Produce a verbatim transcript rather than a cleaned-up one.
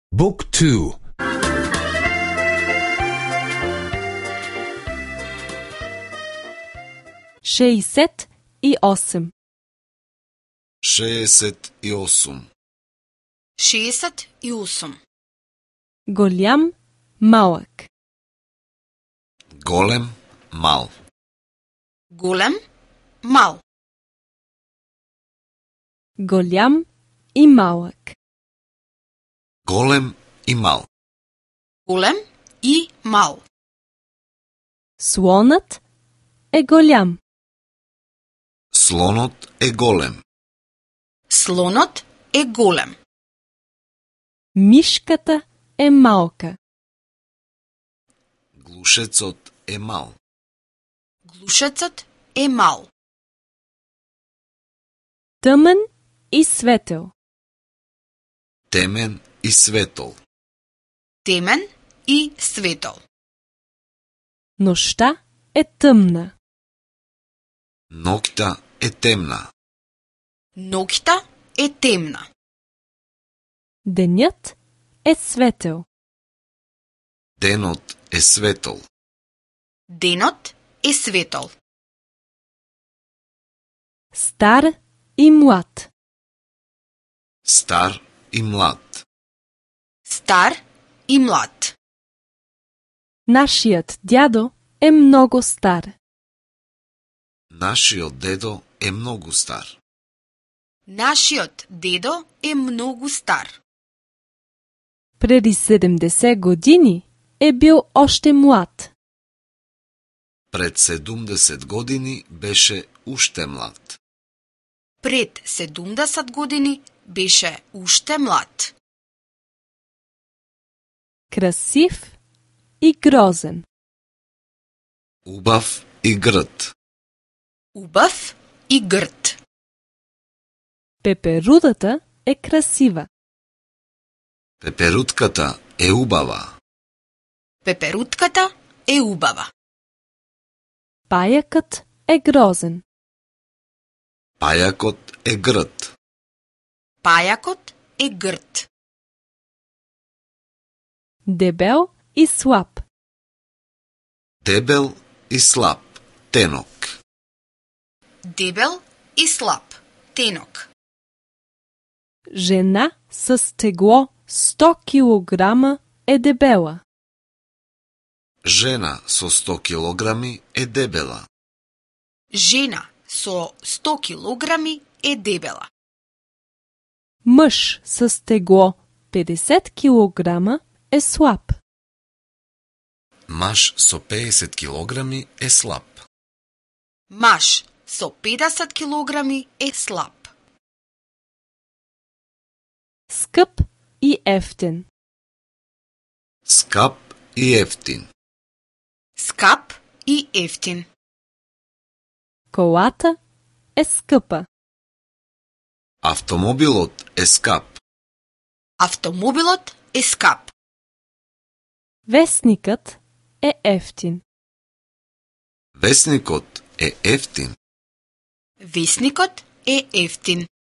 Book two. шейсет и осем. шестдесет и осем. шестдесет и осем. Голям, малък. Голем, мал. Голем, мал. Голям и малък. Голем и мал. Голем и мал. Слонът е голям. Слонот е голем. Слонот е голем. Мишката е малка. Глушецот е мал. Глушецът е мал. Тъмен и светел. Темен и светъл. Темен и светъл. Нощта е тъмна. Ноќта е темна. Ноќта е темна. Денят е светел. Денот е светъл. Денот е светъл. Стар и млад. Стар и млад. Стар и млад. Нашият дядо е много стар. Нашиот дедо е многу стар. Нашиот дедо е много стар. Преди седемдесет години е бил още млад. Пред седумдесет години беше уште млад. Пред седумдесет години беше уште млад. Красив и грозен. Убав и грд. Убав и грд. Пеперудата е красива. Пеперутката е убава. Пеперутката е убава. Паякът е грозен. Пајакот е грд. Паякот е грд. Дебел и слаб. Дебел и слаб. Тенок. Дебел и слаб. Тенок. Жена с тегло сто килограма е дебела. Жена со сто килограми е дебела. Жена со сто килограми е дебела. Мъж с тегло петдесет килограма е слаб. Маж со пеесет килограми е слаб. Маж со петдесет килограми е слаб. Скъп и ефтин. Скап и ефтин. Скап и ефтин. Колата е скъпа. Автомобилот е скап. Автомобилот е скап. Вестникът е ефтин. Весникот е ефтин. Вестникот е ефтин.